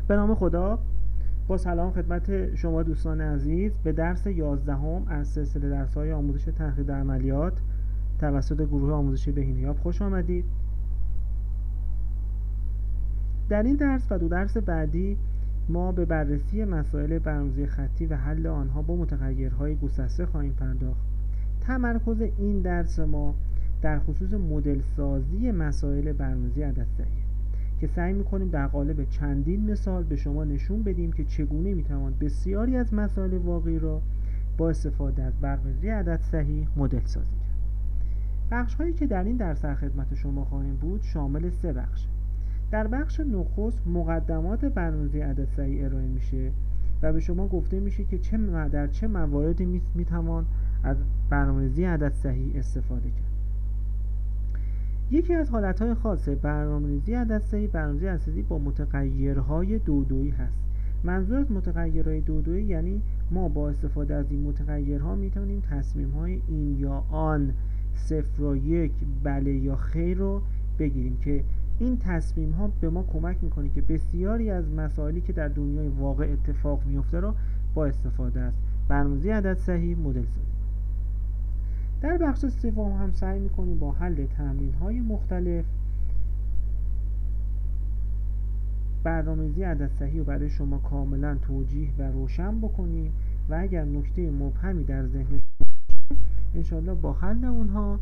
به نام خدا. با سلام خدمت شما دوستان عزیز به درس 11 از سلسله درس‌های آموزش تحقیق عملیات توسط گروه آموزشی بهینه‌یاب خوش آمدید. در این درس و 2 درس بعدی ما به بررسی مسائل برنامه‌ریزی خطی و حل آنها با متغیرهای گسسته خواهیم پرداخت. تمرکز این درس ما در خصوص مدل سازی مسائل برنامه‌ریزی عددسنجی که سعی می‌کنیم در قالب چندین مثال به شما نشون بدیم که چگونه می‌توان بسیاری از مسائل واقعی را با استفاده از برنامه‌ریزی عددسنجی مدل سازی کرد. بخش‌هایی که در این درس در خدمت شما خواهیم بود شامل 3 بخش. در بخش نخست مقدمات برنامه‌ریزی عددسنجی ارائه میشه و به شما گفته میشه که در چه مواردی میتوان از برنامه‌ریزی عددسنجی استفاده کرد. یکی از حالتهای خاص برنامه‌ریزی عددسنجی برنامه‌ریزی عددسنجی با متغیرهای دودویی هست. منظور از متغیرهای دودویی یعنی ما با استفاده از این متغیرها میتونیم تصمیم‌های این یا آن، 0 و 1، بله یا خیر رو بگیریم که این تصمیم ها به ما کمک میکنه که بسیاری از مسائلی که در دنیای واقع اتفاق میفته رو با استفاده از برنامه‌ریزی عددسنجی مدل سازی. در بخش سوم هم سعی میکنیم با حل تمرین های مختلف برنامه‌ریزی عددسنجی رو برای شما کاملا توجیه و روشن بکنیم و اگر نکته مبهمی در ذهن شما انشالله با حل اونها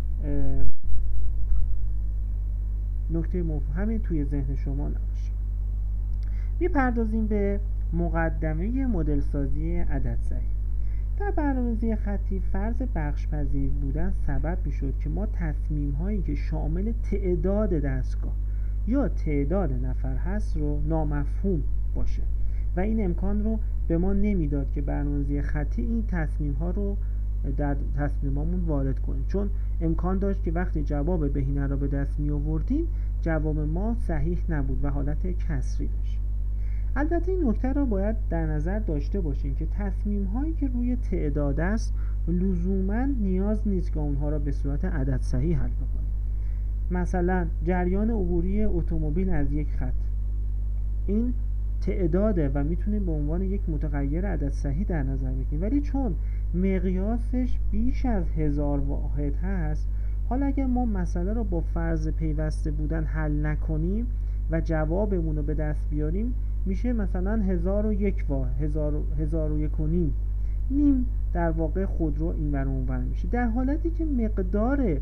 نکته مبهمی توی ذهن شما نباشه. میپردازیم به مقدمه مدل سازی عددسنجی. در برنامه‌ریزی خطی فرض بخش پذیر بودن سبب میشد که ما تصمیم هایی که شامل تعداد دستگاه یا تعداد نفر هست رو نامفهوم باشه و این امکان رو به ما نمیداد که برنامه‌ریزی خطی این تصمیم ها رو در تصمیمامون وارد کنیم، چون امکان داشت که وقتی جواب بهینه را به دست می آوردیم جواب ما صحیح نبود و حالت کسری داشت. البته این نکته را باید در نظر داشته باشیم که تصمیم هایی که روی تعداد است لزوما نیاز نیست که اونها را به صورت عددسنجی حل بکنیم. مثلا جریان عبوری اتومبیل از یک خط، این تعداده و میتونیم به عنوان یک متغیر عددسنجی در نظر بگیریم، ولی چون مقیاسش بیش از 1000 واحد هست، حالا اگر ما مسئله رو با فرض پیوسته بودن حل نکنیم و جوابمون رو به دست بیاریم میشه مثلا 1001 واحد، 1001 و نیم در واقع خودرو اینور اونور میشه، در حالتی که مقدار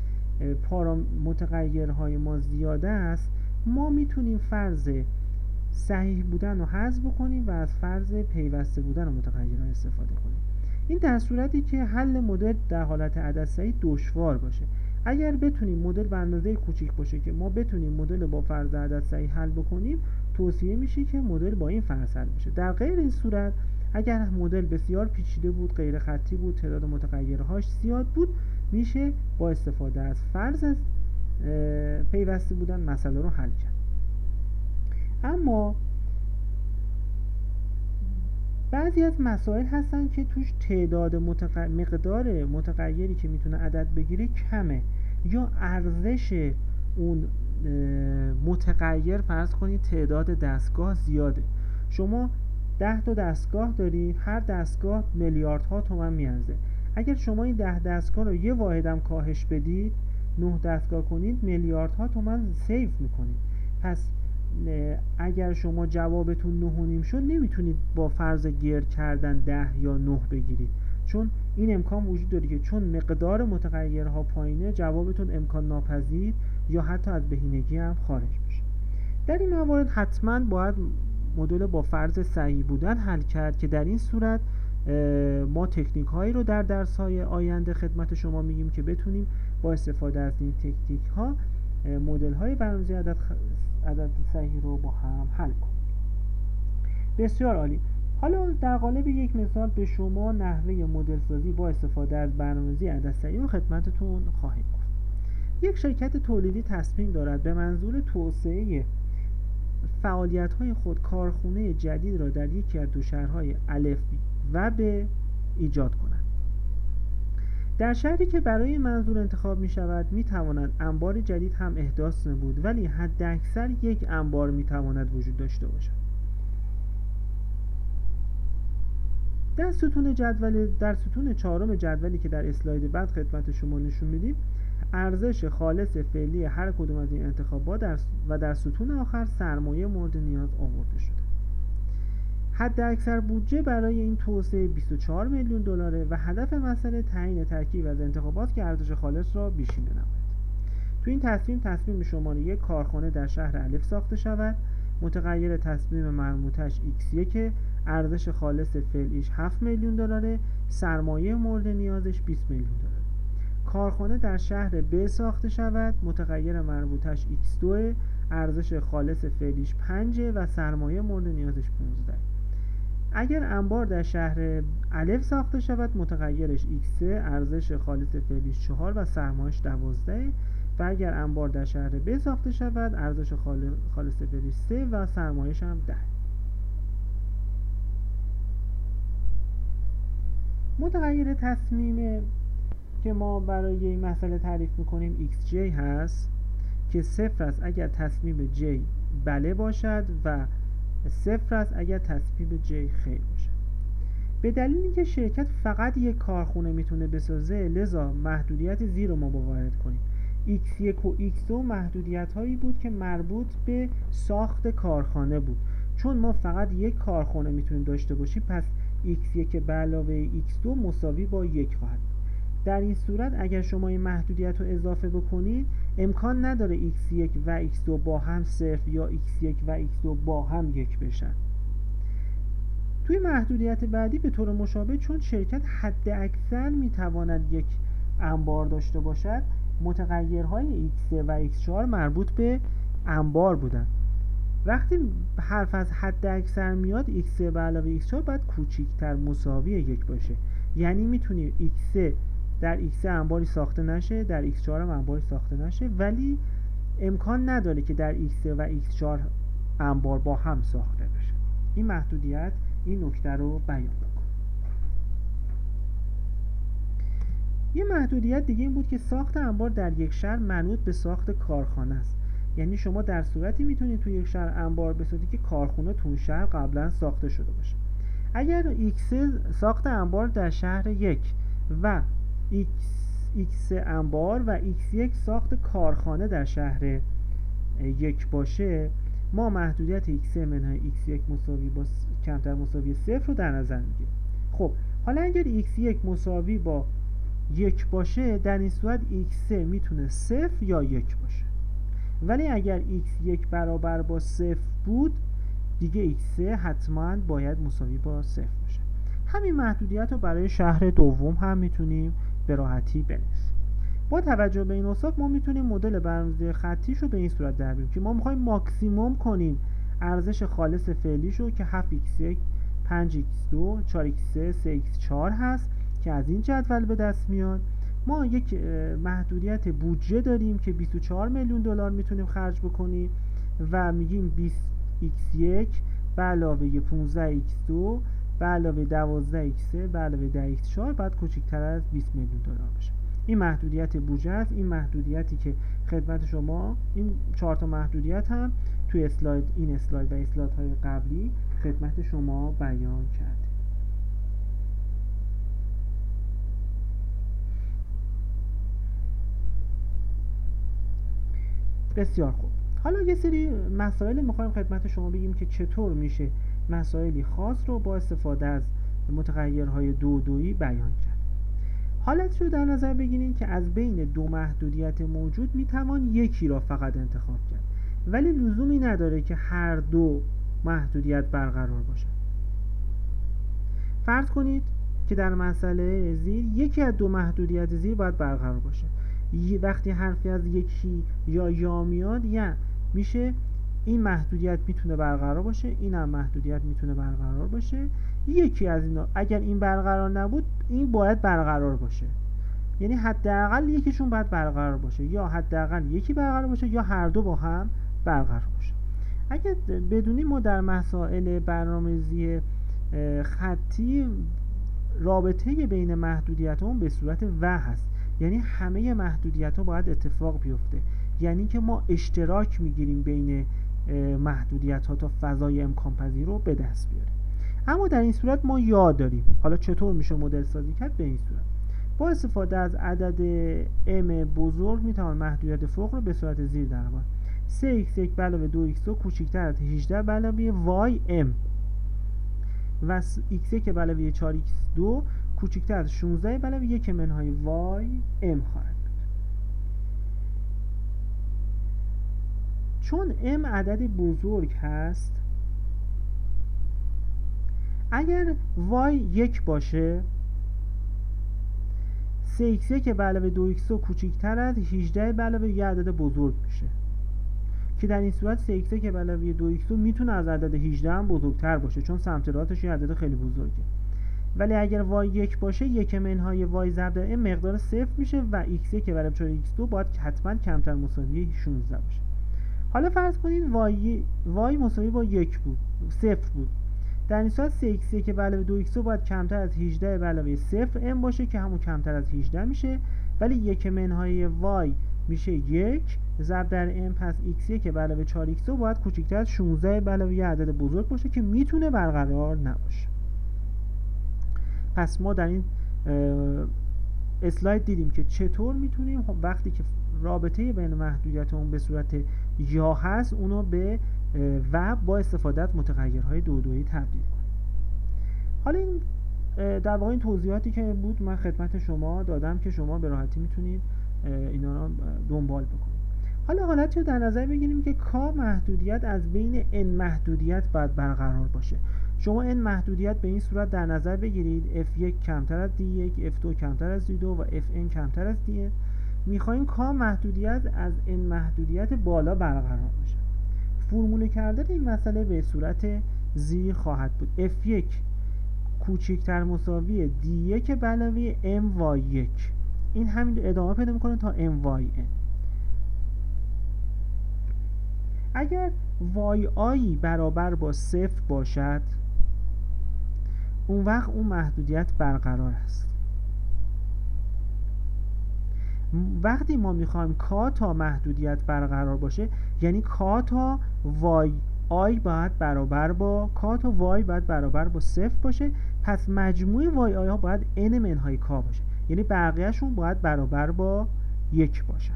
متغیرهای ما زیاده است ما میتونیم فرض صحیح بودن رو حذف بکنیم و از فرض پیوسته بودن متغیرها استفاده کنیم. این در صورتی که حل مدل در حالت عددسنجی دشوار باشه. اگر بتونیم مدل به اندازه کوچیک باشه که ما بتونیم مدل با فرض عددسنجی حل بکنیم، توصیه میشه که مدل با این فرض حل بشه. در غیر این صورت اگر مدل بسیار پیچیده بود، غیر خطی بود، تعداد متغیرهاش زیاد بود، میشه با استفاده از فرض از پیوسته بودن مسئله رو حل کرد. اما بعضی از مسائل هستن که توش تعداد مقدار متغیری که میتونه عدد بگیره کمه یا ارزش اون متغیر فرض کنید تعداد دستگاه زیاده. شما 10 تا دستگاه دارید، هر دستگاه میلیاردها تومان میارزه. اگر شما این 10 دستگاه رو یه واحدم کاهش بدید، 9 دستگاه کنید، میلیاردها تومان سیو میکنید. پس اگر شما جوابتون 9.5 شد نمیتونید با فرض گرد کردن 10 یا 9 بگیرید، چون این امکان وجود داره که چون مقدار متغیرها پایینه جوابتون امکان ناپذیر یا حتی از بهینگی هم خارج بشه. در این موارد حتما باید مدل با فرض صحیح بودن حل کرد که در این صورت ما تکنیک هایی رو در درس های آینده خدمت شما میگیم که بتونیم با استفاده از این تکنیک ها مدل های برنامه‌ریزی عددسنجی رو با هم حل کنیم. بسیار عالی. حالا در قالب یک مثال به شما نحوه مدل سازی با استفاده از برنامه‌ریزی عددسنجی رو خدمتتون خواهیم گفت. یک شرکت تولیدی تصمیم دارد به منظور توسعه فعالیت‌های خود کارخانه جدید را در یکی از 2 شهرهای الف و ب ایجاد کند. در شهری که برای منظور انتخاب می شود می توانند انبار جدید هم احداث نمود، ولی حد اکثر 1 انبار می تواند وجود داشته باشد. در ستون چهارم جدولی که در اسلاید بعد خدمت شما نشون میدیم، ارزش خالص فعلی هر کدوم از این انتخابات و در ستون آخر سرمایه مورد نیاز آورده شده. حد اکثر بودجه برای این توسعه 24 میلیون دلاره و هدف مسئله تعیین ترکیب از انتخابات که ارزش خالص را بیشینه نماید. تو این تصمیم شماره یک کارخانه در شهر الف ساخته شود. متغیر تصمیم مربوطش x1، ارزش خالص فعلیش 7 میلیون دلاره، سرمایه مورد نیازش 20 میلیون دلاره. کارخانه در شهر ب ساخته شود. متغیر مربوطش x2، ارزش خالص فعلیش 5 و سرمایه مورد نیازش 15. اگر انبار در شهر الف ساخته شود، متغیرش x3، ارزش خالص فعلیش 4 و سرمایه‌اش 12. و اگر انبار در شهر ب ساخته شود، ارزش خالص فعلیش 3 و سرمایه‌اش هم 10. متغیر تصمیم که ما برای این مسئله تعریف میکنیم xj هست که 0 است اگر تصمیم j بله باشد و 0 است اگر تصمیم j خیر باشد. به دلیل اینکه شرکت فقط یک کارخونه میتونه بسازه، لذا محدودیت زیر رو ما باید کنیم. x1 و x2 محدودیت هایی بود که مربوط به ساخت کارخانه بود. چون ما فقط یک کارخانه میتونیم داشته باشیم، پس x1 به علاوه x2 مساوی با 1 خواهد. در این صورت اگر شما این محدودیت رو اضافه بکنید، امکان نداره x1 و x2 با هم 0 یا x1 و x2 با هم 1 بشن. توی محدودیت بعدی به طور مشابه، چون شرکت حد اکثر میتواند یک انبار داشته باشد، متغیرهای x3 و x4 مربوط به انبار بودن. وقتی حرف از حد اکثر میاد، x3 به علاوه x4 باید کوچیکتر مساوی 1 باشه. یعنی میتونی x3 در x3 انباری ساخته نشه، در x4 هم انباری ساخته نشه، ولی امکان نداره که در x3 و x4 انبار با هم ساخته بشه. این محدودیت این نکته رو بیان می‌کنه. یه محدودیت دیگه این بود که ساخت انبار در یک شهر منوط به ساخت کارخانه است. یعنی شما در صورتی میتونید توی یک شهر انبار بسازید که کارخانه تو اون شهر قبلا ساخته شده باشه. اگر x ساخت انبار در شهر 1 و x انبار و x1 ساخت کارخانه در شهر 1 باشه، ما محدودیت x3 منهای x1 مساوی با کمتر مساوی 0 رو در نظر میگیریم. خب حالا اگر x1 مساوی با 1 باشه، در این صورت x3 میتونه 0 یا 1 باشه. ولی اگر x1 برابر با 0 بود، دیگه x3 حتما باید مساوی با 0 باشه. همین محدودیت رو برای شهر دوم هم میتونیم به راحتی بنویسیم. با توجه به این اوصاف ما میتونیم مدل برنامه‌ریزی خطیش رو به این صورت در بیاریم که ما میخوایم ماکسیموم کنیم ارزش خالص فعلیش رو که 7x1 5x2 4x3 3x4 هست که از این جدول به دست میاد. ما یک محدودیت بودجه داریم که 24 میلیون دلار میتونیم خرج بکنیم و میگیم 20x1 به علاوه 15x2 به علاوه 12x3 به علاوه 10x4 باید کوچکتر از 20 میلیون دلار باشه. این محدودیت بودجه است. این محدودیتی که خدمت شما، این 4 تا محدودیت هم توی این اسلاید و اسلایدهای قبلی خدمت شما بیان کرد. بسیار خوب. حالا یه سری مسائل میخوایم خدمت شما بگیم که چطور میشه مسائلی خاص رو با استفاده از متغیرهای دو-دویی بیان کرد. حالت رو در نظر بگیرید که از بین دو محدودیت موجود میتوان یکی را فقط انتخاب کرد، ولی لزومی نداره که هر دو محدودیت برقرار باشه. فرض کنید که در مسئله زیر یکی از دو محدودیت زیر باید برقرار باشه. وقتی حرفی از یکی یا میاد، یا میشه این محدودیت میتونه برقرار باشه، این هم محدودیت میتونه برقرار باشه. یکی از اینا اگر این برقرار نبود، این باید برقرار باشه. یعنی حداقل یکیشون باید برقرار باشه، یا حداقل یکی برقرار باشه، یا هر دو با هم برقرار باشه. اگر بدونیم ما در مسائل برنامه‌ریزی خطی رابطه بین محدودیت‌ها به صورت و هست. یعنی همه محدودیت‌ها باید اتفاق بیفته. یعنی که ما اشتراک میگیریم بین محدودیت‌ها تا فضای امکان پذیر رو به دست بیاریم. اما در این صورت ما یا داریم. حالا چطور میشه مدل سازی کرد؟ به این صورت: با استفاده از عدد m بزرگ میتوان محدودیت فوق رو به صورت زیر در آورد: 3x1 + 2x2 کوچکتر از 18 + ym و x1 = 4x2 کوچکتر از 16 + 1 منهای ym خواهد بود. چون m عدد بزرگ هست، اگر y 1 باشه 3x1 = 2x2 کوچکتر از 18 + یه عدد بزرگ میشه که در این صورت 3x1 = 2x2 میتونه از عدد 18 هم بزرگتر باشه چون سمت راستش یه عدد خیلی بزرگه. ولی اگر y 1 باشه 1 منهای y ضرب در m مقدار 0 میشه و x1 = 4x2 باید حتما کمتر مساوی 16 باشه. حالا فرض کنید y مساوی با 1 بود، 0 بود. در این صورت 3x1 = 2x2 باید کمتر از 18 + 0 m باشه که همون کمتر از 18 میشه، ولی 1 منهای y میشه 1 ضرب در m. پس x1 = 4x2 باید کوچکتر از 16 + یه عدد بزرگ باشه که میتونه برقرار نباشه. پس ما در این اسلاید دیدیم که چطور میتونیم وقتی که رابطه بین محدودیتمون به صورت یا هست اونو به و با استفاده از متغیرهای دو-دویی تبدیل کنیم. حالا این در واقع این توضیحاتی که بود من خدمت شما دادم که شما به راحتی میتونید اینا رو دنبال بکنید. حالا حالتی رو در نظر بگیریم که k محدودیت از بین n محدودیت باید برقرار باشه. شما n محدودیت به این صورت در نظر بگیرید: f1 کمتر از d1، f2 کمتر از d2 و fn کمتر از dn. میخوایم k محدودیت از n محدودیت بالا برقرار باشه. فرموله کردن این مسئله به صورت زیر خواهد بود: f1 کوچکتر مساوی d1 + my1. این همین ادامه پیدا میکنه تا myn. اگر yi برابر با 0 باشد اون وقت اون محدودیت برقرار است. وقتی ما میخوایم k تا محدودیت برقرار باشه یعنی k تا yi باید برابر با k تا y باید برابر با 0 باشه. پس مجموع yi ها باید n منهای k باشه، یعنی بقیهشون باید برابر با 1 باشن.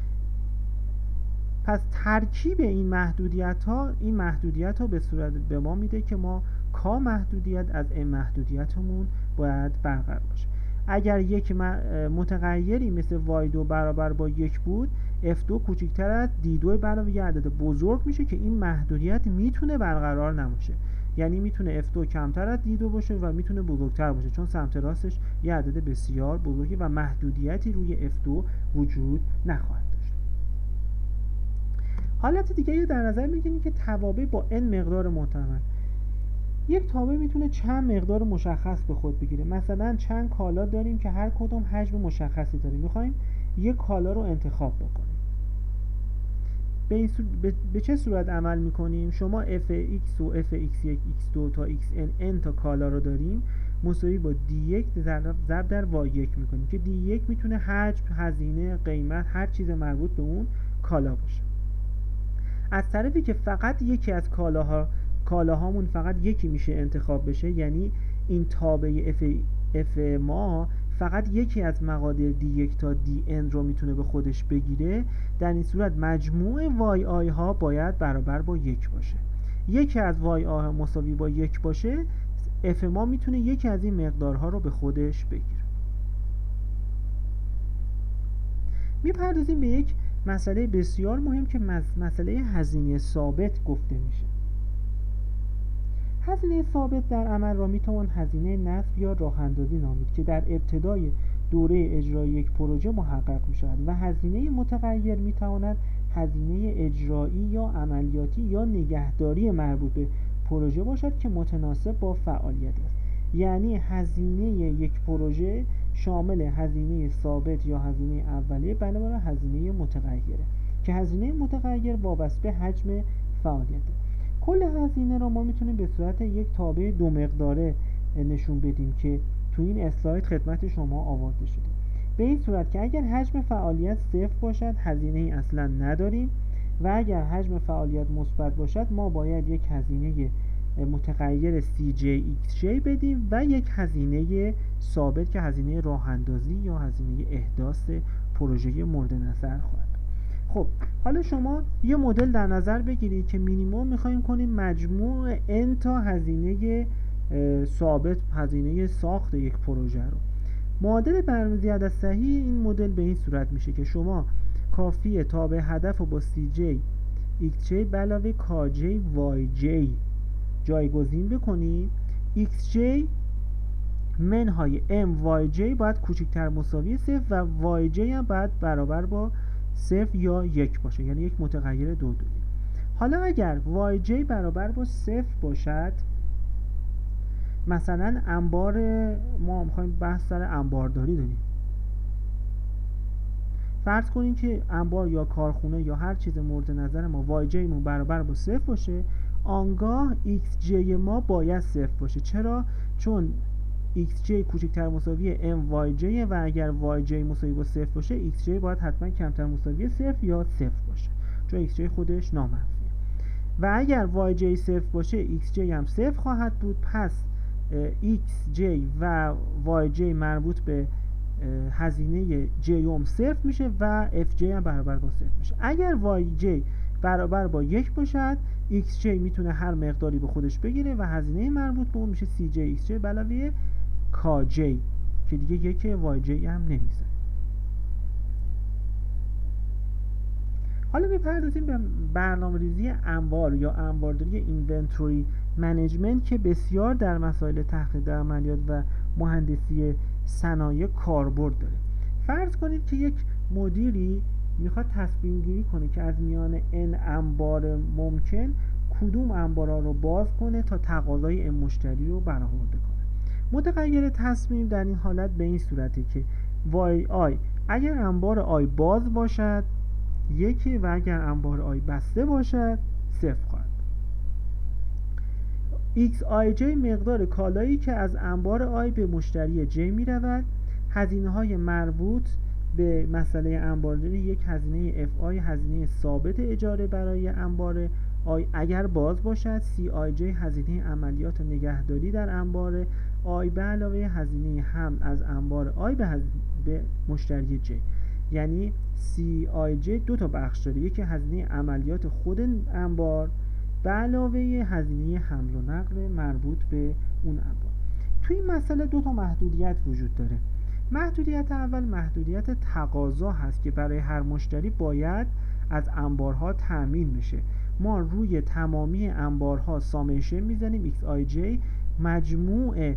پس ترکیب این محدودیت ها به صورت به ما میده که ما k محدودیت از m محدودیتمون باید برقرار باشه. اگر یک متغیری مثل y2 برابر با 1 بود، f2 کوچکتر از d2 + یه عدد بزرگ میشه که این محدودیت میتونه برقرار نباشه، یعنی میتونه f2 کمتر از d2 باشه و میتونه بزرگتر باشه چون سمت راستش یه عدد بسیار بزرگی و محدودیتی روی f2 وجود نخواهد داشت. حالت دیگه در نظر میگیریم که توابع با n مقدار محتمل. یک تابع میتونه چند مقدار مشخص به خود بگیره. مثلا چند کالا داریم که هر کدوم حجم مشخصی داریم، میخوایم یک کالا رو انتخاب بکنیم. به چه صورت عمل میکنیم؟ شما fx و fx1 x2 تا xn تا کالا رو داریم مساوی با d1 ضرب در y1 میکنیم که d1 میتونه حجم، هزینه، قیمت، هر چیز مربوط به اون کالا باشه. از طرفی که فقط یکی از کالاهامون فقط یکی میشه انتخاب بشه، یعنی این تابع f ما فقط یکی از مقادیر d1 تا dn رو میتونه به خودش بگیره، در این صورت مجموع yi ها باید برابر با 1 باشه. یکی از yi ها مساوی با 1 باشه، f ما میتونه یکی از این مقدارها رو به خودش بگیره. میپردازیم به یک مسئله بسیار مهم که مسئله هزینه ثابت گفته میشه. هزینه ثابت در عمل را میتوان هزینه نصب یا راه اندازی نامید که در ابتدای دوره اجرای یک پروژه محقق میشود و هزینه متغیر میتواند هزینه اجرایی یا عملیاتی یا نگهداری مربوط به پروژه باشد که متناسب با فعالیت است. یعنی هزینه یک پروژه شامل هزینه ثابت یا هزینه اولیه بنابراین هزینه متغیره که هزینه متغیر وابسته به حجم فعالیت. کل هزینه را ما میتونیم به صورت یک تابع دو مقداره نشون بدیم که تو این اسلاید خدمت شما آورده شده. به این صورت که اگر حجم فعالیت 0 باشد هزینه ای اصلا نداریم و اگر حجم فعالیت مثبت باشد ما باید یک هزینه متغیر CJXJ بدیم و یک هزینه ثابت که هزینه راه اندازی یا هزینه احداث پروژه مورد نظر خواهد. خب حالا شما یه مدل در نظر بگیرید که مینیمم میخوایم کنیم مجموع n تا هزینه ثابت، هزینه ساخت یک پروژه رو. معادل برنامه‌ریزی عدد صحیح این مدل به این صورت میشه که شما کافیه تابع هدف رو با CJ XJ به علاوه KJ YJ جایگزین بکنید. XJ منهای MYJ باید کوچکتر مساوی 0 و YJ هم باید برابر با 0 یا 1 باشه، یعنی یک متغیر دو دویی. حالا اگر YJ برابر با 0 باشد، مثلا انبار، ما میخوایم بحث سر انبارداری داریم، فرض کنید که انبار یا کارخونه یا هر چیز مورد نظر ما YJ مون برابر با 0 باشه، آنگاه XJ ما باید 0 باشه. چرا؟ چون XJ کوچکتر مساوی MYJ و اگر YJ مساوی با 0 باشه XJ باید حتما کمتر مساوی 0 یا 0 باشه، چون XJ خودش نامنفیه. و اگر YJ 0 باشه XJ هم 0 خواهد بود. پس XJ و YJ مربوط به هزینه J 0 میشه و FJ هم برابر با 0 میشه. اگر YJ برابر با 1 باشد XJ میتونه هر مقداری به خودش بگیره و هزینه مربوط به اون میشه CJ XJ به علاوه KJ که دیگه یک YJ هم نمیزه. حالا میپردازیم به برنامه‌ریزی انبار یا انبارداری اینونتوری منیجمنت که بسیار در مسائل تحقیق عملیات و مهندسی صنایع کاربرد داره. فرض کنید که یک مدیری میخواد تصمیم گیری کنه که از میان n انبار ممکن کدوم انبارا رو باز کنه تا تقاضای مشتری رو برآورده کنه. متغیر تصمیم در این حالت به این صورته که y i اگر انبار i باز باشد 1 و اگر انبار i بسته باشد 0 خواهد. xij مقدار کالایی که از انبار i به مشتری j می رود. هزینه های مربوط به مسئله انبارداری یک هزینه FI هزینه ثابت اجاره برای انبار I اگر باز باشد، CIJ هزینه عملیات نگهداری در انبار I به علاوه هزینه حمل از انبار I به مشتری J. یعنی CIJ دو تا بخش داره، یکی هزینه عملیات خود انبار به علاوه هزینه حمل و نقل مربوط به اون انبار. توی این مسئله دو تا محدودیت وجود داره. محدودیت اول محدودیت تقاضا هست که برای هر مشتری باید از انبارها تأمین بشه. ما روی تمامی انبارها سامیشن میزنیم XIJ مجموع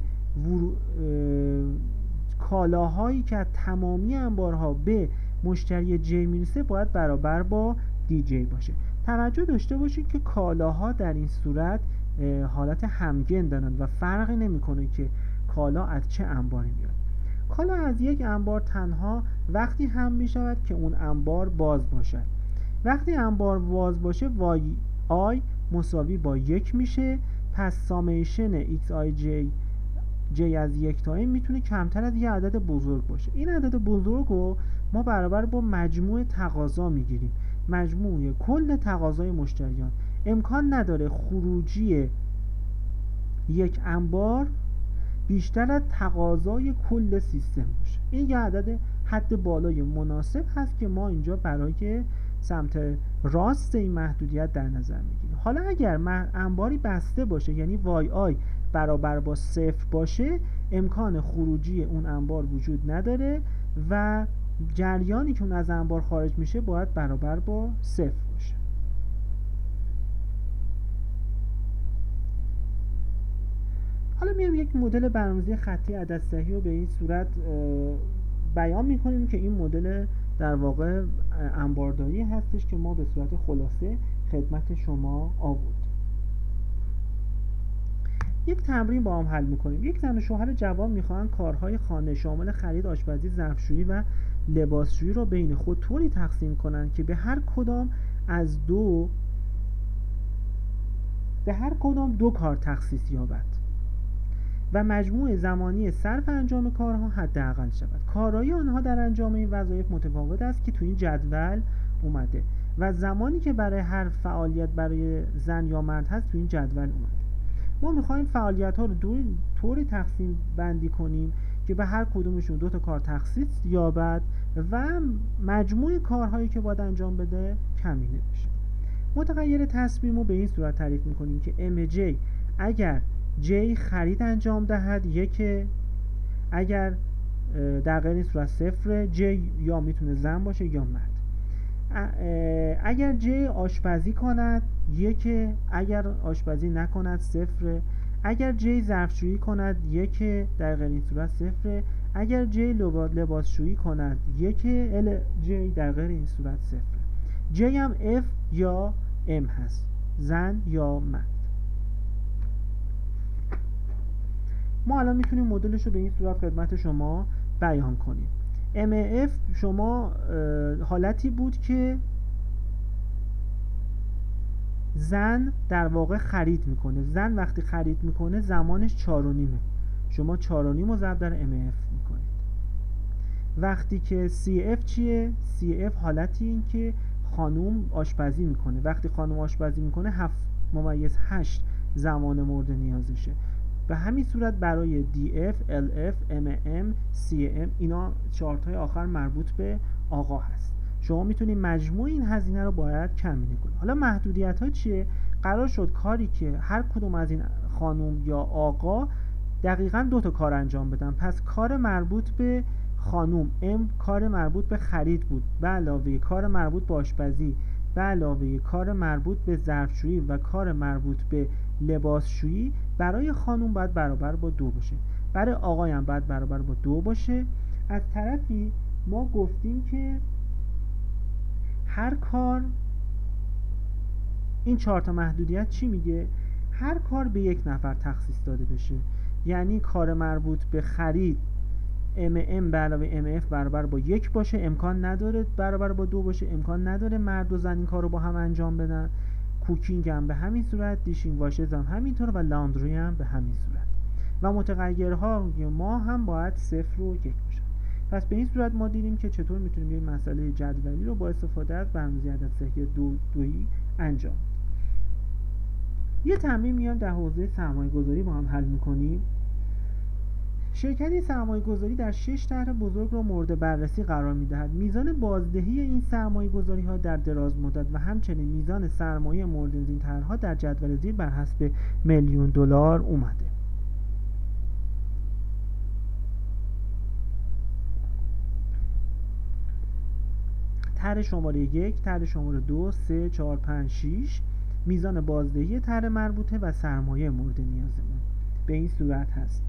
کالاهایی که از تمامی انبارها به مشتری J میرسه باید برابر با DJ باشه. توجه داشته باشید که کالاها در این صورت حالت همگن دارن و فرقی نمیکنه که کالا از چه انباری میاد. کالا از یک انبار تنها وقتی هم می شود که اون انبار باز باشد. وقتی انبار باز باشه y i مساوی با 1 میشه. پس سامیشن xij از 1 تا n میتونه کمتر از یه عدد بزرگ باشه. این عدد بزرگ رو ما برابر با مجموع تقاضا میگیریم، مجموع کل تقاضای مشتریان. امکان نداره خروجی یک انبار بیشتر از تقاضای کل سیستم باشه. این یه عدد حد بالای مناسب هست که ما اینجا برای سمت راست این محدودیت در نظر میگیریم. حالا اگر انباری بسته باشه یعنی y i برابر با 0 باشه امکان خروجی اون انبار وجود نداره و جریانی که اون از انبار خارج میشه باید برابر با 0 باشه. حالا میایم یک مدل برنامه‌ریزی خطی عدد صحیح رو به این صورت بیان میکنیم که این مدل در واقع انبارداری هستش که ما به صورت خلاصه خدمت شما آوردیم. یک تمرین با هم حل میکنیم. یک زن و شوهر جوان میخوان کارهای خانه شامل خرید، آشپزی، ظرفشویی و لباسشویی رو بین خود طوری تقسیم کنند که به هر کدام دو کار تخصیص یابد و مجموع زمانی صرف انجام کارها حداقل شود. کارایی آنها در انجام این وظایف متفاوت است که تو این جدول اومده و زمانی که برای هر فعالیت برای زن یا مرد هست تو این جدول اومده. ما میخوایم فعالیت ها رو طوری تقسیم بندی کنیم که به هر کدومشون 2 تا کار تخصیص یابد و مجموع کارهایی که باید انجام بده کمینه بشه. متغیر تصمیم رو به این صورت تعریف میکنیم که MJ اگر J خرید انجام دهد 1، اگر در غیر این صورت 0 J یا میتونه زن باشه یا مرد. اگر J آشپزی کند 1، اگر آشپزی نکند 0، اگر J ظرفشویی کند 1، در غیر این صورت 0، اگر J لباسشویی کند 1، J در غیر این صورت 0. J هم F یا M هست، زن یا مرد. ما الان میتونیم مدلش رو به این صورت خدمت شما بیان کنیم. MF شما حالتی بود که زن در واقع خرید میکنه. زن وقتی خرید میکنه زمانش 4.5، شما 4.5 رو ضرب در MF میکنید. وقتی که CF چیه؟ CF حالتی این که خانوم آشپزی میکنه. وقتی خانوم آشپزی میکنه 7/8 زمان مورد نیازشه. به همین صورت برای DF، LF، MM، CM اینا چارت‌های آخر مربوط به آقا هست. شما میتونید مجموع این هزینه رو باید کمینه کنید. حالا محدودیت‌ها چیه؟ قرار شد کاری که هر کدوم از این خانوم یا آقا دقیقاً 2 تا کار انجام بدن. پس کار مربوط به خانوم M کار مربوط به خرید بود، به علاوه کار مربوط به آشپزی، به علاوه کار مربوط به ظرفشویی و کار مربوط به لباسشویی. برای خانوم باید برابر با 2 باشه، برای آقای هم باید برابر با 2 باشه. از طرفی ما گفتیم که هر کار، این 4 تا محدودیت چی میگه؟ هر کار به 1 نفر تخصیص داده بشه. یعنی کار مربوط به خرید MM به علاوه MF برابر با 1 باشه، امکان نداره برابر با 2 باشه، امکان نداره مرد و زن این کار رو با هم انجام بدن. کوکینگ هم به همین صورت، دیشینگ واشز هم همینطور و لاندری هم به همین صورت. و متغیرها ما هم باید 0 و 1 باشن. پس به این صورت ما دیدیم که چطور میتونیم یه مسئله جدولی رو با استفاده از برنامه‌ریزی عدد صحیح دویی انجام. یه تمرین میام در حوزه سرمایه‌گذاری با هم حل می‌کنیم. شرکتی سرمایه‌گذاری در 6 طرح بزرگ را مورد بررسی قرار می‌دهد. میزان بازدهی این سرمایه‌گذاری‌ها در دراز مدت و همچنین میزان سرمایه مورد این طرح‌ها در جدول زیر بر حسب میلیون دلار اومده. طرح شماره 1، طرح شماره 2، 3، 4، 5، 6 میزان بازدهی طرح مربوطه و سرمایه مورد نیازمون به این صورت هست.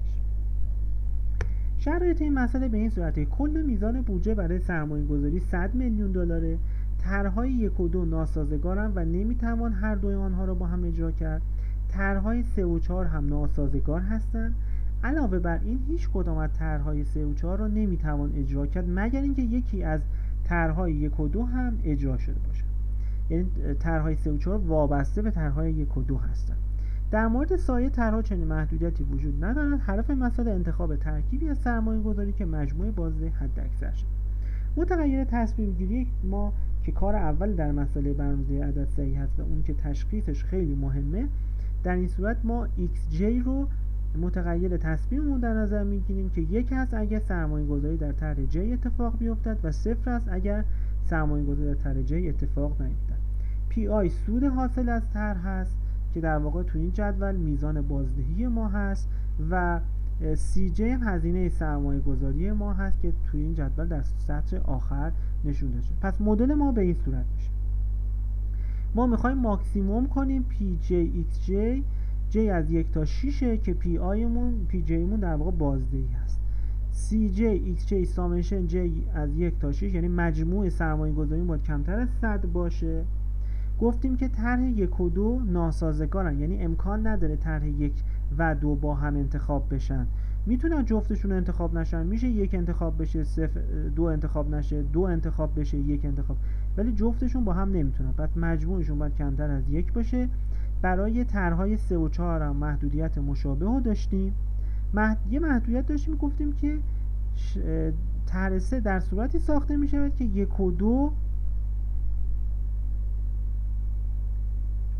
شرایط این مسئله به این صورته: کل میزان بودجه برای سرمایه‌گذاری 100 میلیون دلاره. طرح‌های 1 و 2 ناسازگارن و نمیتوان هر دوی آنها را با هم اجرا کرد. طرح‌های 3 و 4 هم ناسازگار هستند. علاوه بر این هیچ کدام از طرح‌های 3 و 4 را نمیتوان اجرا کرد مگر اینکه یکی از طرح‌های 1 و 2 هم اجرا شده باشد. یعنی طرح‌های 3 و 4 وابسته به طرح‌های 1 و 2 هستند. در مورد سایر طرح‌ها چنین محدودیتی وجود ندارد. هدف مسئله انتخاب ترکیبی از سرمایه‌گذاری که مجموع بازده حداکثر شد. متغیر تصمیم گیری ما که کار اول در مسئله برنامه‌ریزی عدد صحیح هست و اون که تشخیصش خیلی مهمه، در این صورت ما XJ رو متغیر تصمیممون در نظر میگیریم که 1 است اگر سرمایه‌گذاری در طرح J اتفاق بیفتد و 0 است اگر سرمایه‌گذاری در طرح J اتفاق نیفتد. PI سود حاصل از طرح هست که در واقع تو این جدول میزان بازدهی ما هست و CJ هم هزینه سرمایه گذاری ما هست که تو این جدول در سطر آخر نشونده شد. پس مدل ما به این صورت میشه: ما میخوایم ماکسیموم کنیم PJ XJ، J از 1 تا 6 که PJ مون در واقع بازدهی هست. CJ XJ سامشن J از 1 تا 6 یعنی مجموع سرمایه گذاری باید کمتر از 100 باشه. گفتیم که طرح 1 و 2 ناسازگارن، یعنی امکان نداره طرح 1 و 2 با هم انتخاب بشن. میتونن جفتشون انتخاب نشن، میشه 1 انتخاب بشه 2 انتخاب نشه، 2 انتخاب بشه 1 انتخاب، ولی جفتشون با هم نمیتونن. پس مجموعشون باید کمتر از 1 باشه. برای طرح‌های 3 و 4 هم محدودیت مشابه رو داشتیم. یه محدودیت داشتیم گفتیم که طرح 3 در صورتی ساخته میشود که 1 و 2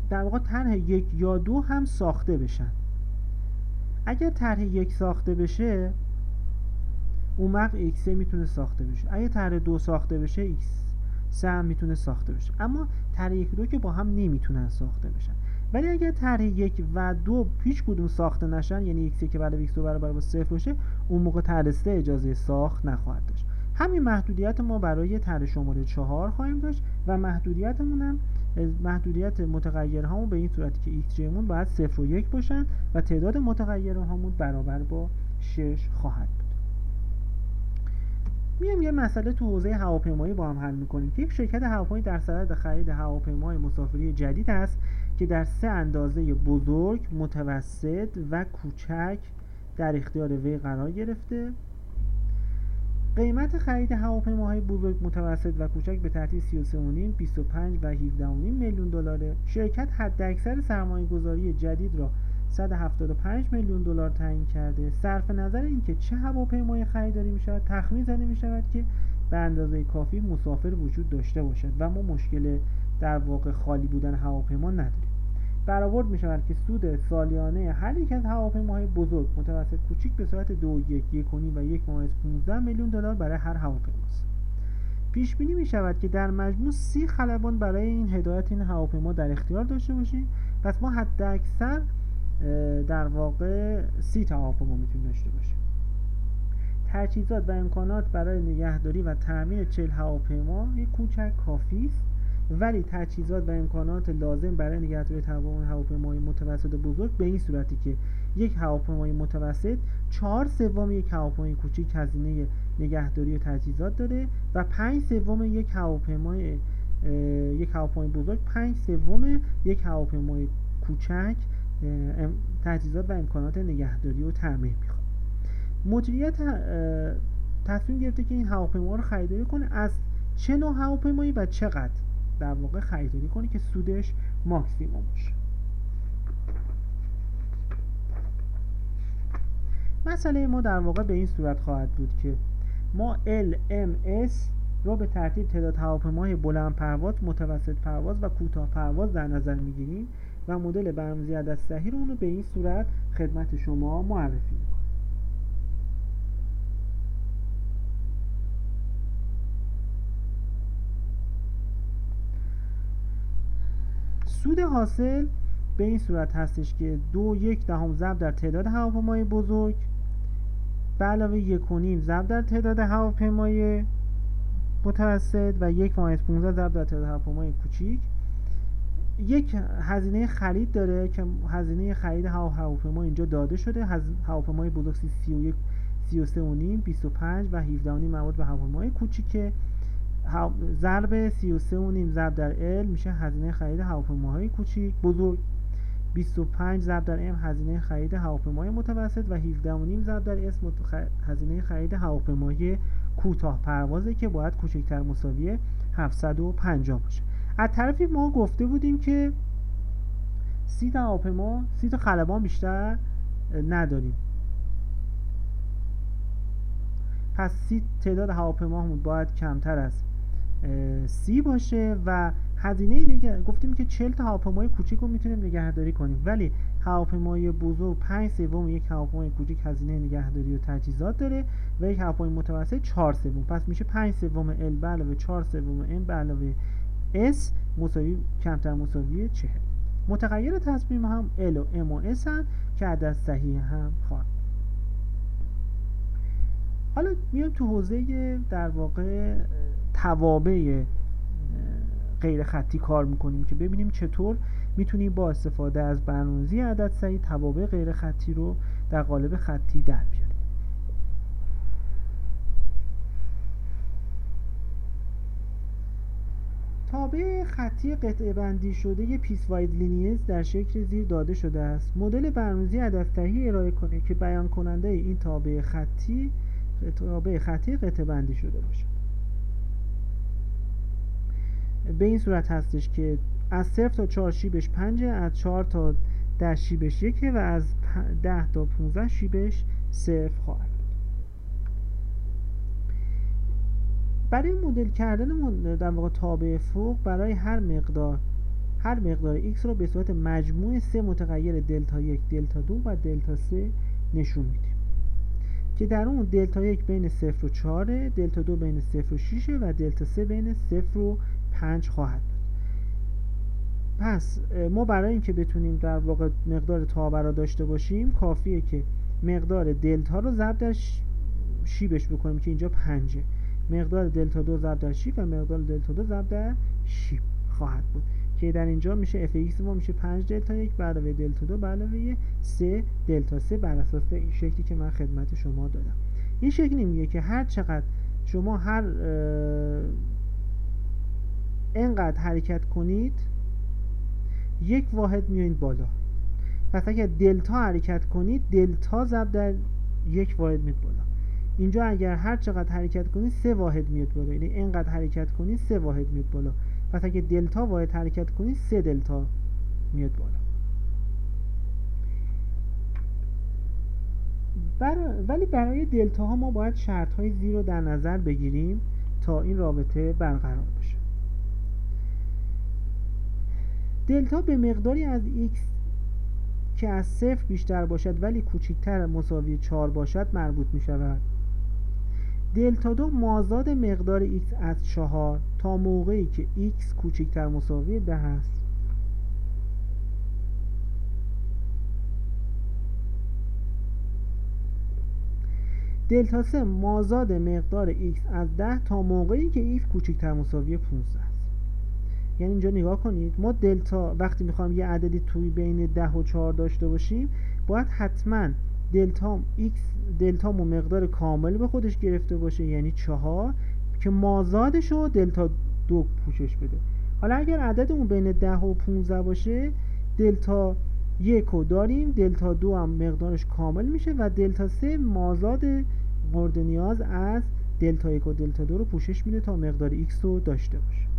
در واقع طرح 1 یا 2 هم ساخته بشن. اگر طرح 1 ساخته بشه اون وقت x3 میتونه ساخته بشه، اگه طرح 2 ساخته بشه x3 هم میتونه ساخته بشه. اما طرح 1 و 2 که با هم نمیتونن ساخته بشن. ولی اگر طرح 1 و 2 هیچ کدوم ساخته نشن، یعنی x1 که برای x2 برابر با 0 باشه، اون موقع طرح 3 اجازه ساخت نخواهد داشت. همین محدودیت ما برای طرح شماره 4 خواهیم داشت و محدودیتمون هم محدودیت متغیرهامون به این صورتی که xj مون باید 0 و 1 باشن و تعداد متغیرهامون برابر با 6 خواهد بود. میایم یه مسئله تو حوزه هواپیمایی با هم حل میکنیم که یک شرکت هواپیمایی در صدد خرید هواپیمای مسافری جدید است که در 3 اندازه بزرگ، متوسط و کوچک در اختیار وی قرار گرفته. قیمت خرید هواپیماهای بزرگ، متوسط و کوچک به ترتیب 33.5، 25 و 17.5 میلیون دلاره. شرکت حداکثر سرمایه‌گذاری جدید را 175 میلیون دلار تعیین کرده. صرف نظر اینکه چه هواپیمایی خریداری می‌شود، تخمین زده می‌شود که به اندازه کافی مسافر وجود داشته باشد و ما مشکل در واقع خالی بودن هواپیما نداریم. برآورد می‌شود که سود سالیانه هر یک از هواپیماهای بزرگ، متوسط، کوچک به صورت 2، 1، 1.5 و 1.15 میلیون دلار برای هر هواپیماست. پیش بینی می‌شود که در مجموع 30 خلبان برای این هدایت این هواپیما در اختیار داشته باشیم. پس ما حداکثر در واقع 30 تا هواپیما میتونیم داشته باشیم. تجهیزات و امکانات برای نگهداری و تعمیر 40 هواپیما کوچک کافی است، ولی تجهیزات و امکانات لازم برای نگهداری تمام هواپیمای متوسط و بزرگ به این صورتی که یک هواپیمای متوسط 4/3 یک هواپیمای کوچک هزینه نگهداری و تجهیزات داره و 5/3 یک هواپیمای بزرگ 5/3 یک هواپیمای کوچک تجهیزات و امکانات نگهداری و تعمیر میخواد. مدیریت تصمیم گرفته که این هواپیما رو خریداری کنه، از چه نوع هواپیمایی و چقدر در واقع خریداری کنه که سودش ماکسیموم باشه. مسئله ما در واقع به این صورت خواهد بود که ما LMS رو به ترتیب تعداد هواپیمای بلند پرواز، متوسط پرواز و کوتاه پرواز در نظر میگیریم و مدل برنامه‌ریزی عدد صحیح رو به این صورت خدمت شما معرفی می‌کنیم. سود حاصل به این صورت هستش که 2.1 ضرب در تعداد هواپیمای بزرگ به علاوه 1.5 ضرب در تعداد هواپیمای متوسط و 1.15 ضرب در تعداد هواپیمای کوچیک. یک هزینه خرید داره که هزینه خرید هواپیما اینجا داده شده. هواپیمای بزرگ 31 33.5 25 و 17.5 مربوط به هواپیمای کوچیکه. ضرب 33.5 ضرب در L میشه هزینه خرید هواپیماهای کوچیک بزرگ. 25 ضرب در M هزینه خرید هواپیمای متوسط و 17.5 ضرب در S هزینه خرید هواپیمای کوتاه پروازه که باید کوچکتر مساوی 750 باشه. از طرفی ما گفته بودیم که 30 تا هواپیما 30 تا خلبان بیشتر نداریم، پس 30 تعداد هواپیماهمون باید کمتر از 30 باشه و هزینه گفتیم که 40 تا هواپیمای کوچیک رو میتونیم نگهداری کنیم، ولی هواپیمای بزرگ 5/3 یک هواپیمای کوچیک هزینه نگهداری و تجهیزات داره و یک هواپیمای متوسط 4/3، پس میشه 5/3 L به علاوه 4/3 M به علاوه S مساوی کمتر مساوی 40. متغیر تصمیم هم L و M و S هم که عدد صحیح هم خواهد. حالا میام تو حوزه در واقع توابع غیر خطی کار میکنیم که ببینیم چطور میتونیم با استفاده از برنامه‌ریزی عدد صحیح توابع غیر خطی رو در قالب خطی در بیاریم. تابع خطی قطعه بندی شده پیس واید لینیرز در شکل زیر داده شده است. مدل برنامه‌ریزی عدد صحیح ارائه کنه که بیان کننده این تابع خطی قطعه بندی شده باشه. به این صورت هستش که از 0 تا 4 شیبش 5، از 4 تا 10 شیبش 1 و از 10 تا 15 شیبش 0 خواهد بود. برای مدل کردن در واقع تابع فوق برای هر مقدار هر مقدار x رو به صورت مجموع سه متغیر دلتا 1 دلتا 2 و دلتا 3 نشون میدیم که در اون دلتا 1 بین 0 و 4 دلتا 2 بین 0 و 6 و دلتا 3 بین 0 و 5 خواهد بود. پس ما برای اینکه بتونیم در واقع مقدار تابع را داشته باشیم کافیه که مقدار دلتا رو ضرب در شیبش بکنیم که اینجا 5، مقدار دلتا 2 ضرب در شیب و مقدار دلتا 2 ضرب در شیب خواهد بود که در اینجا میشه f(x) ما میشه 5 دلتا 1 به علاوه دلتا 2 به علاوه 3 دلتا 3 بر اساس این شکلی که من خدمت شما دادم. این شکلی میگه که هر چقدر شما هر اینقدر حرکت کنید یک واحد میایین بالا. پس اگر دلتا حرکت کنید دلتا ضرب در یک واحد میاد بالا. اینجا اگر هر چقدر حرکت کنید 3 واحد میاد بالا، یعنی اینقدر حرکت کنید 3 واحد میاد بالا. پس اگر دلتا واحد حرکت کنید 3 دلتا میاد بالا. ولی برای دلتا ها ما باید شرط های زیر رو در نظر بگیریم تا این رابطه برقرار باشه. دلتا به مقداری از x که از 0 بیشتر باشد ولی کوچکتر مساوی 4 باشد مربوط می شود. دلتا 2 مازاد مقدار x از 4 تا موقعی که x کوچکتر مساوی 10 است. دلتا 3 مازاد مقدار x از 10 تا موقعی که x کوچکتر مساوی 15 است. یعنی اینجا نگاه کنید، ما دلتا وقتی میخوایم یه عددی توی بین 10 و 4 داشته باشیم باید حتما دلتامو مقدار کامل به خودش گرفته باشه، یعنی 4 که مازادش رو دلتا 2 پوشش بده. حالا اگر عددمون بین 10 و 15 باشه دلتا 1 رو داریم، دلتا 2 هم مقدارش کامل میشه و دلتا 3 مازاد مورد نیاز از دلتا 1 و دلتا 2 رو پوشش میده تا مقدار x رو داشته باشه.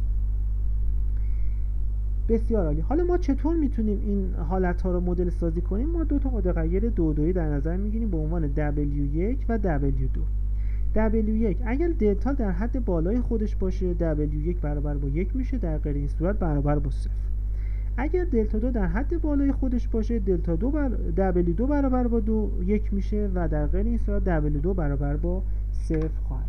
بسیار عالی. حالا ما چطور میتونیم این حالت ها رو مدل سازی کنیم؟ ما دو تا متغیر دو در نظر میگیریم به عنوان W1 و W2. W1 اگر دلتا در حد بالای خودش باشه W1 برابر با 1 میشه، در غیر این صورت برابر با 0. اگر دلتا 2 در حد بالای خودش باشه W2 برابر با 1 میشه و در غیر این صورت W2 برابر با 0 خواهد.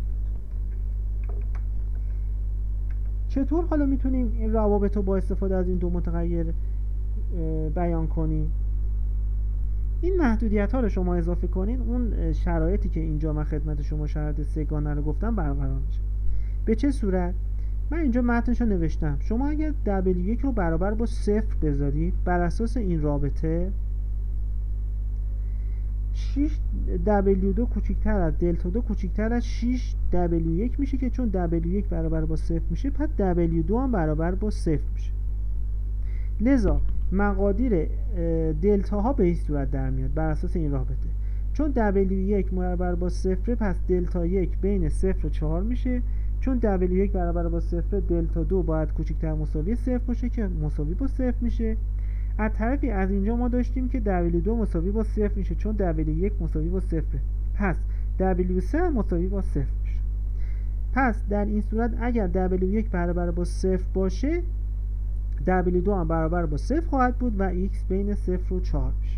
چطور حالا میتونیم این روابط رو با استفاده از این دو متغیر بیان کنیم؟ این محدودیت ها رو شما اضافه کنین، اون شرایطی که اینجا من خدمت شما شرط سه‌گانه رو گفتم برقرار میشه. به چه صورت؟ من اینجا متنش رو نوشتم. شما اگر W1 رو برابر با 0 بذارید بر اساس این رابطه 6W2 کوچکتر از دلتا 2 کوچکتر از 6W1 میشه که چون W1 برابر با 0 میشه پس W2 هم برابر با 0 میشه. لذا مقادیر دلتا ها به این صورت در میاد بر اساس این رابطه. چون W1 برابر با 0 پس دلتا 1 بین 0 و 4 میشه. چون W1 برابر با 0 دلتا 2 باید کوچکتر مساوی 0 باشه که مساوی با 0 میشه. از طرفی از اینجا ما داشتیم که W2 مساوی با 0 میشه چون W1 مساوی با 0 پس W3 مساوی با 0 میشه. پس در این صورت اگر W1 برابر با 0 باشه W2 هم برابر با 0 خواهد بود و x بین 0 و 4 میشه.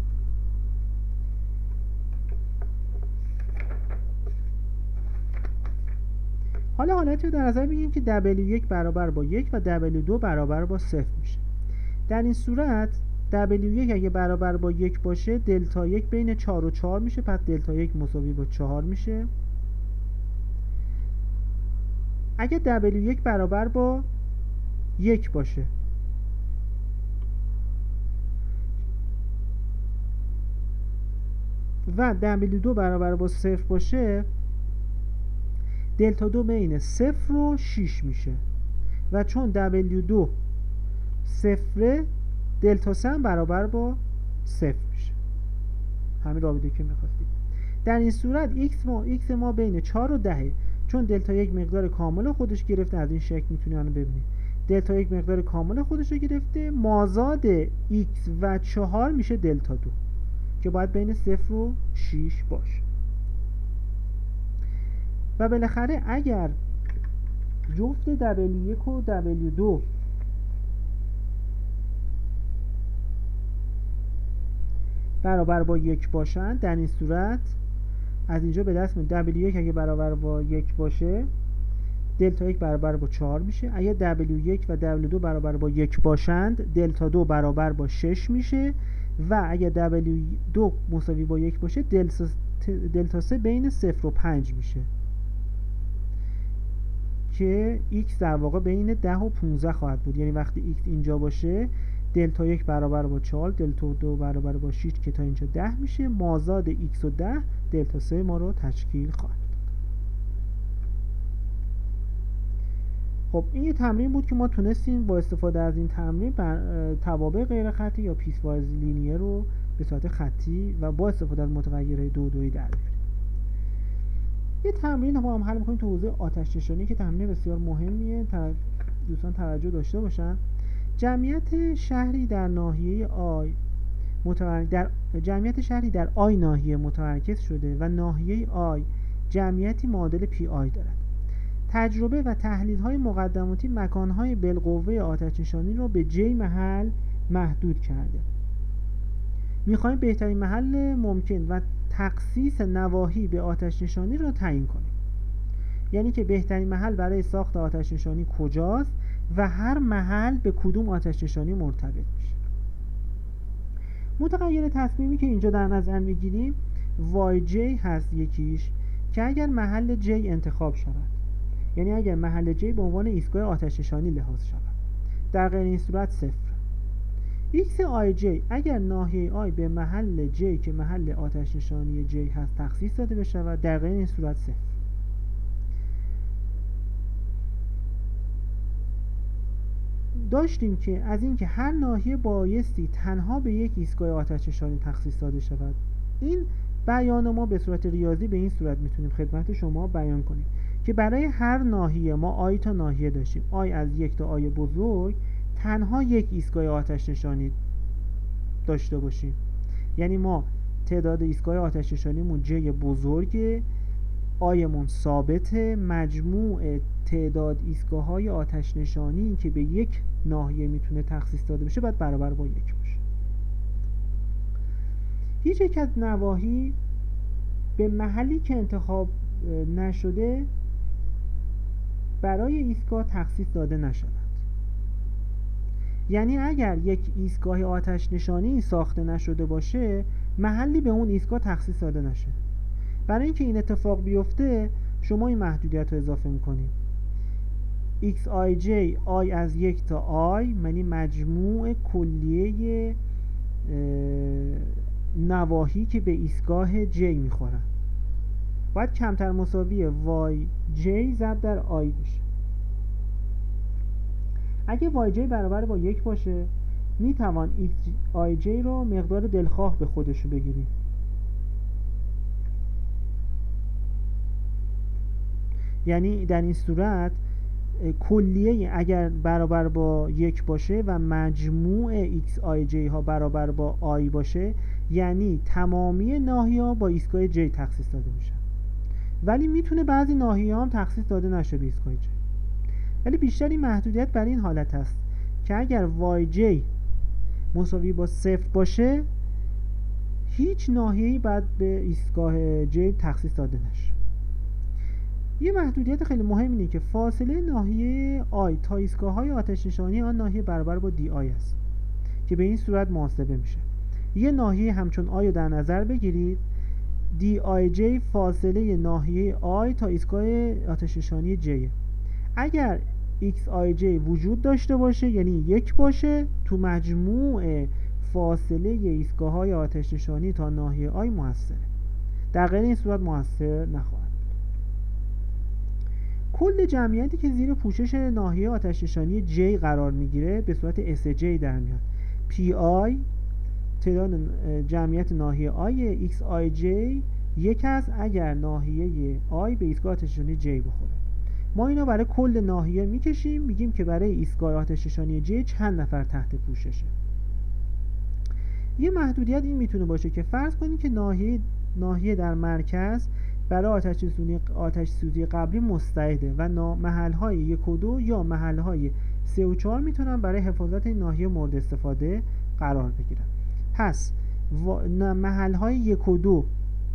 حالا حالتی رو در نظر بگیریم که W1 برابر با 1 و W2 برابر با 0 میشه. در این صورت W1 اگه برابر با 1 باشه دلتا 1 بین 4 و 4 میشه پس دلتا 1 مساوی با 4 میشه. اگه W1 برابر با 1 باشه و W2 برابر با 0 باشه دلتا 2 بین 0 و 6 میشه و چون W2 0 دلتا 3 هم برابر با 0 میشه. همین رابطه که میخواستیم. در این صورت x ما بین 4 و 10 چون دلتا 1 مقدار کامل خودش گرفته. از این شکل میتونید آنو ببینید دلتا 1 مقدار کامل خودش رو گرفته، مازاد x و 4 میشه دلتا 2 که باید بین 0 و 6 باشه. و بالاخره اگر جفت W1 و W2 برابر با 1 باشن، در این صورت از اینجا به دست میاد W1 اگه برابر با 1 باشه دلتا 1 برابر با 4 میشه. اگه W1 و W2 برابر با 1 باشند دلتا 2 برابر با 6 میشه و اگه W2 مساوی با 1 باشه دلتا 3 بین 0 و 5 میشه که x در واقع بین 10 و 15 خواهد بود. یعنی وقتی x اینجا باشه دلتا 1 برابر با 4، دلتا 2 برابر با 6 که تا اینجا 10 میشه، مازاد x و 10 دلتا 3 ما رو تشکیل خواهد. خب این یه تمرین بود که ما تونستیم با استفاده از این تمرین توابع غیر خطی یا پیس‌وایز لینیر رو به صورت خطی و با استفاده از متغیرهای دو دویی در بیاریم. یه تمرین ما هم حل می‌کنیم تو حوزه آتش نشانی که تمرین بسیار مهمیه، دوستان توجه داشته باشن. جمعیت شهری در ناحیه جمعیت شهری در آی ناحیه متمرکز شده و ناحیه آی جمعیتی معادل پی آی دارد. تجربه و تحلیل‌های مقدماتی مکان‌های بالقوه آتش‌نشانی را به جی محل محدود کرده. می‌خوایم بهترین محل ممکن و تخصیص نواحی به آتش‌نشانی را تعیین کنیم. یعنی که بهترین محل برای ساخت آتش‌نشانی کجاست و هر محل به کدوم آتش‌نشانی مرتبط میشه. متغیر تصمیمی که اینجا در نظر می‌گیریم yj هست یکیش که اگر محل j انتخاب شود، یعنی اگر محل j به عنوان ایستگاه آتش‌نشانی لحاظ شود، در غیر این صورت صفر. xij اگر ناحیه I به محل j که محل آتش‌نشانی j هست تخصیص داده بشود، در غیر این صورت صفر. داشتیم که از اینکه هر ناحیه بایستی تنها به یک ایستگاه آتش‌نشانی تخصیص داده شود. این بیان ما به صورت ریاضی به این صورت میتونیم خدمت شما بیان کنیم که برای هر ناحیه ما آی تا ناحیه داشتیم، آی از 1 تا آی بزرگ تنها یک ایستگاه آتش‌نشانی داشته باشیم. یعنی ما تعداد ایستگاه آتش‌نشانیمون جی بزرگه، آیمون ثابته، مجموع تعداد ایستگاه‌های آتش‌نشانی که به یک ناحیه میتونه تخصیص داده بشه باید برابر با 1 باشه. هیچ یک از نواحی به محلی که انتخاب نشده برای ایستگاه تخصیص داده نشود. یعنی اگر یک ایستگاه آتش نشانی ساخته نشده باشه محلی به اون ایستگاه تخصیص داده نشه. برای اینکه این اتفاق بیفته شما این محدودیت رو اضافه میکنید. xij i از 1 تا i یعنی مجموع کلیه نواحی که به ایستگاه j میخورن باید کمتر مساوی yj ضرب در i بشه. اگه yj برابر با 1 باشه میتوان xij رو مقدار دلخواه به خودش بگیریم. یعنی در این صورت کلیه اگر برابر با 1 باشه و مجموع xij ها برابر با i باشه یعنی تمامی ناحیه ها با ایستگاه j تخصیص داده میشن. ولی میتونه بعضی ناحیه هم تخصیص داده نشه به ایستگاه j. ولی بیشتر این محدودیت برای این حالت هست که اگر yj مساوی با 0 باشه هیچ ناحیه‌ای بعد به ایستگاه j تخصیص داده نشه. یه محدودیت خیلی مهم اینه که فاصله ناحیه I تا ایستگاه‌های آتش‌نشانی آن ناحیه برابر با DI است که به این صورت محاسبه میشه. یه ناحیه همچون I رو در نظر بگیرید، DIJ فاصله ناحیه I تا ایستگاه آتش‌نشانی J. اگر XIJ وجود داشته باشه یعنی 1 باشه تو مجموع فاصله ایستگاه‌های آتش‌نشانی تا ناحیه I موثره. در غیر این صورت موثر نخواهد. کل جمعیتی که زیر پوشش ناحیه آتش‌نشانی J قرار میگیره به صورت SJ در میاد. PI تعداد جمعیت ناحیه I XIJ 1 است اگر ناحیه I به ایستگاه آتش‌نشانی J بخوره. ما اینو برای کل ناحیه میکشیم، میگیم که برای ایستگاه آتش‌نشانی J چند نفر تحت پوششه. یه محدودیت این میتونه باشه که فرض کنیم که ناحیه در مرکز برای آتش سوزی قبلی مستعده و محل‌های 1 و 2 یا محل‌های 3 و 4 میتونن برای حفاظت این ناحیه مورد استفاده قرار بگیرن. پس محل‌های 1 و 2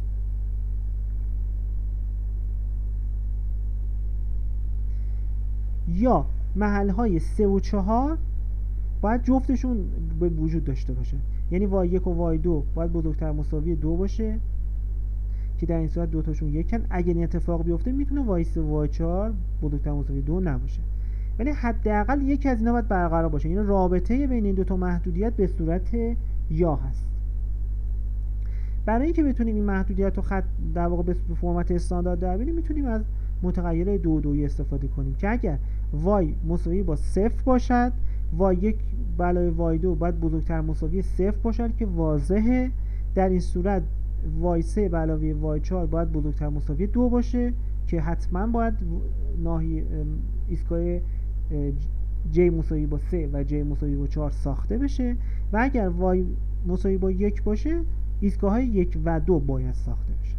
یا محل‌های 3 و 4 باید جفتشون به وجود داشته باشه. یعنی y1 و y2 باید بزرگتر مساوی 2 باشه که در این صورت دوتاشون یکن. اگر این اتفاق بیفته میتونه y3 و y4 بزرگتر مساوی 2 نباشه، ولی حداقل یکی از اینا باید برقرار باشه. این رابطه بین این دو تا محدودیت به صورت یا هست. برای اینکه بتونیم این محدودیت رو در واقع به فرمت استاندارد در بیاریم، میتونیم از متغیر 2 2 استفاده کنیم که اگر y مساوی با 0 باشد، y1 به علاوه y2 باید بزرگتر مساوی 0 باشد که واضحه. در این صورت y3 به علاوه y4 باید بزرگتر مساوی 2 باشه که حتما باید ناحیه ایستگاه j مساوی با 3 و j مساوی با 4 ساخته بشه و اگر y مساوی با 1 باشه ایستگاه های 1 و 2 باید ساخته بشه.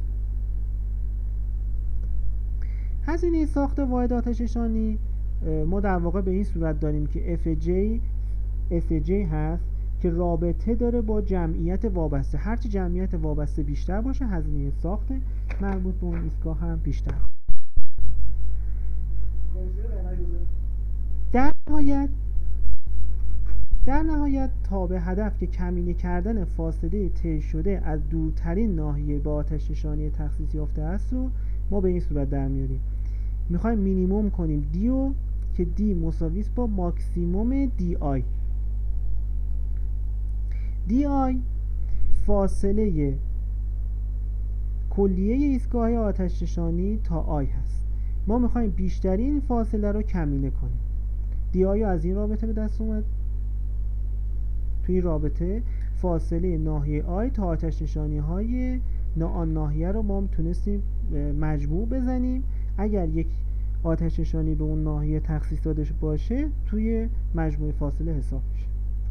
هزینه ساخت واحد آتش‌نشانی ما در واقع به این صورت داریم که FJ SJ هست که رابطه داره با جمعیت وابسته. هرچی جمعیت وابسته بیشتر باشه هزینه ساخت مربوط به اون ایستگاه هم بیشتر. در نهایت تا به هدف که کمینه کردن فاصله طی شده از دورترین ناحیه با آتش‌نشانی تخصیص یافته است رو ما به این صورت در میاریم. میخوایم مینیمم کنیم دیو که دی مساوی است با ماکسیموم دی آی. دی آی فاصله کلیه ایستگاه آتش‌نشانی تا آی هست. ما میخوایم بیشترین فاصله رو کمینه کنیم. دی آی از این رابطه به دست اومد. توی رابطه فاصله ناحیه آی تا آتش‌نشانی های آن ناحیه رو ما تونستیم مجموع بزنیم. اگر یک آتش‌نشانی به اون ناحیه تخصیص داده باشه توی مجموع فاصله حساب میشه.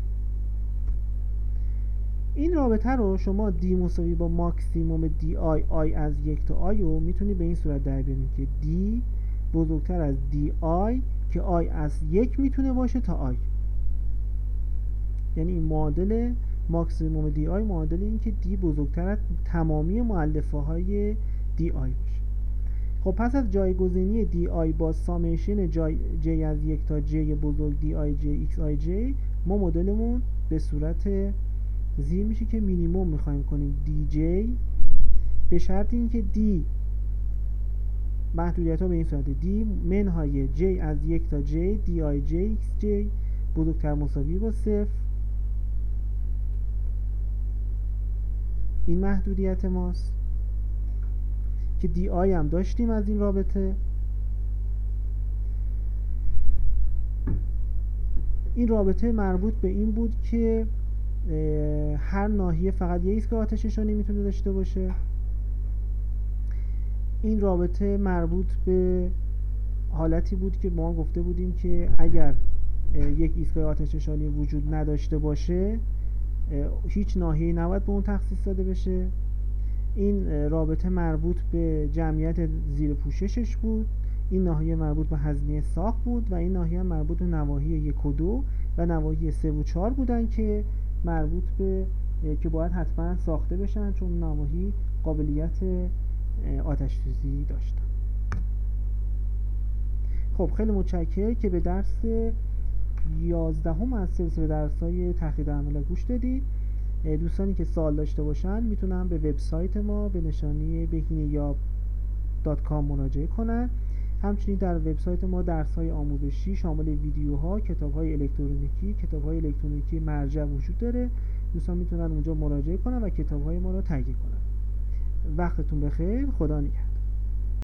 این رابطه رو شما دی مساوی با ماکسیموم دی آی آی از 1 تا آی رو میتونی به این صورت در بیاریم که دی بزرگتر از دی آی که آی از 1 میتونه باشه تا آی. یعنی این معادل ماکسیموم دی آی معادل این که دی بزرگتر از تمامی مؤلفه های دی آی باشه. خب پس از جایگزینی دی آی با سامیشن جی از 1 تا جی بزرگ دی آی جی ایکس آی جی ما مدلمون به صورت زیر میشه که مینیمم میخوایم کنیم دی جی به شرط اینکه دی محدودیت ها به این صورت دی منهای جی از 1 تا جی دی آی جی ایکس جی بزرگتر مساوی با 0. این محدودیت ماست که دی آی هم داشتیم از این رابطه. این رابطه مربوط به این بود که هر ناحیه فقط یه ایستگاه آتش‌نشانی میتونه داشته باشه. این رابطه مربوط به حالتی بود که ما گفته بودیم که اگر یک ایستگاه آتش‌نشانی وجود نداشته باشه هیچ ناحیه‌ای نباید به اون تخصیص داده بشه. این رابطه مربوط به جمعیت زیر پوششش بود. این ناحیه مربوط به هزینه ساخت بود و این ناحیه مربوط به نواحی 1 و 2 و نواحی 3 و 4 بودن که مربوط به که باید حتما ساخته بشن چون نواحی قابلیت آتش سوزی داشتن. خب خیلی متشکرم که به درس 11 از سلسله درس‌های تحقیق عمل گوش دادید. دوستانی که سوال داشته باشن میتونن به وبسایت ما به نشانی behineyab.com مراجعه کنن. همچنین در وبسایت ما درس‌های آموزشی شامل ویدیوها، کتاب‌های الکترونیکی مرجع وجود داره. دوستان میتونن اونجا مراجعه کنن و کتاب‌های ما رو تهیه کنن. وقتتون بخیر. خدا نگهدار.